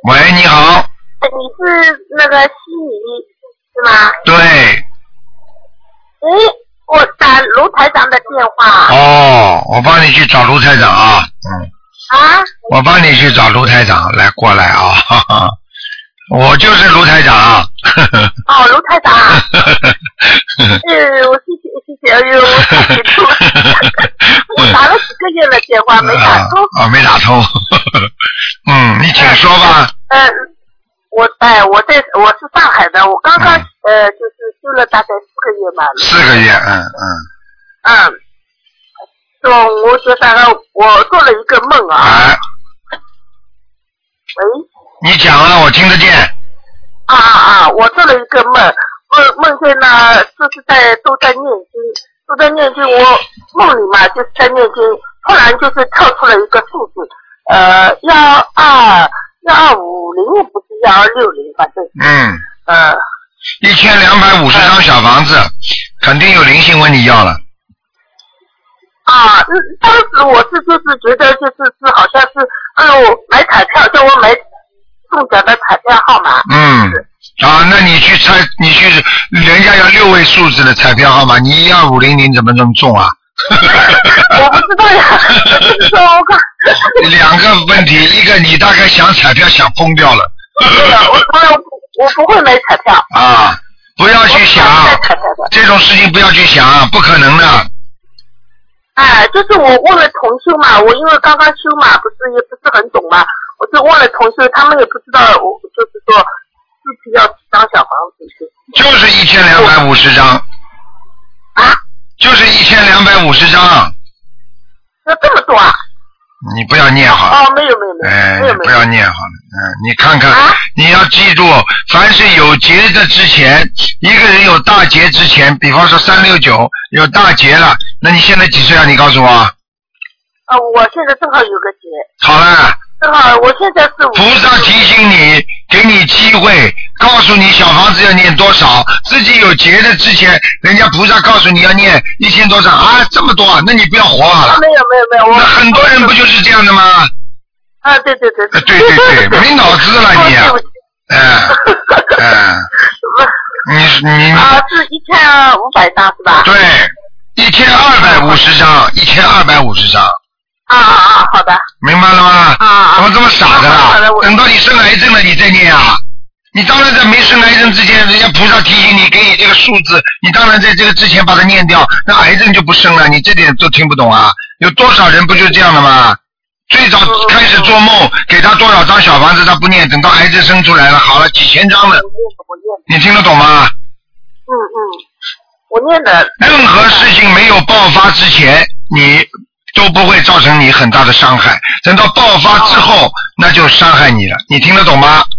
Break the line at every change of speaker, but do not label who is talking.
喂，你好。
你是那个悉尼是吗？
对。
我打卢台长的电话。
哦，我帮你去找卢台长啊，我帮你去找卢台长来过来啊，哈哈，我就是卢台长。
哦，卢台长。我谢谢，哎呦，我太激动了。我打了几个月的电话没打通。
没打通。你请说吧。
我是上海的，我刚刚就是修了大概4个月嘛。
4个月，
我就大概我做了一个梦啊。喂。
你讲啊，我听得见。
我做了一个梦见呢，就是都在念经，我梦里嘛就是在念经，突然就是跳出了一个数字，1250不是1260，反正。
1250张小房子，肯定有灵性问你要了。
当时我就是觉得就是好像是买彩票，叫我买中奖的彩票号码。那你去人家要6位数字的彩票号码，你1250你怎么能中啊？我不知道呀，就是说我看。
2个问题，一个你大概想彩票想疯掉了。
我不会买彩票。
不要去想这种事情，不要去想，不可能的。
就是我问了同修嘛，我因为刚刚修嘛，也不是很懂嘛，我就问了同修，他们也不知道，我就是说具体要几张小房子。
就是1250张。就是1250张。
有这么多啊？
你不要念好了。
没有。
不要念好了。你看看，你要记住，凡是有劫的之前，一个人有大劫之前，比方说369有大劫了，那你现在几岁啊？你告诉我。
我现在正好有个劫。
好了。
正好，我现在是
菩萨提醒你，给你机会，告诉你小房子要念多少，自己有劫的之前，人家菩萨告诉你要念1000多张这么多，那你不要活了。
没有，
那很多人不就是这样的吗？
对，
没脑子了你。你
是1500张是吧？
对，1250张，1250张。
好的。
明白了吗？怎么这么傻的啦？等到你生癌症了你再念啊！你当然在没生癌症之前，人家菩萨提醒你，给你这个数字，你当然在这个之前把它念掉，那癌症就不生了。你这点都听不懂啊？有多少人不就这样的吗？最早开始做梦，给他多少张小房子他不念，等到癌症生出来了，好了几千张了。你听得懂吗？
我念的。
任何事情没有爆发之前，你都不会造成你很大的伤害，等到爆发之后，那就伤害你了。你听得懂吗？